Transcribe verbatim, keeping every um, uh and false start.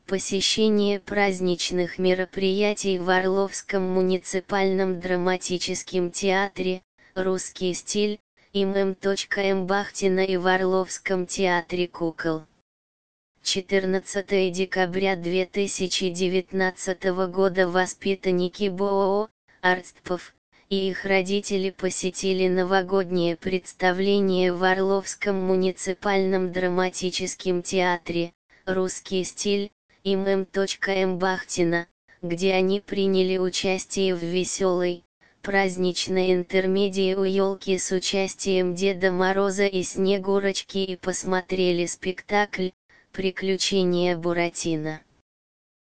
посещение праздничных мероприятий в Орловском муниципальном драматическом театре, «Русский стиль», им эм. Бахтина и в Орловском театре кукол. четырнадцатое декабря две тысячи девятнадцатого года воспитанники БОО «Арстпов» и их родители посетили новогоднее представление в Орловском муниципальном драматическом театре, «Русский стиль», им эм. Бахтина, где они приняли участие в веселой, праздничной интермедии у елки с участием Деда Мороза и Снегурочки и посмотрели спектакль «Приключения Буратино».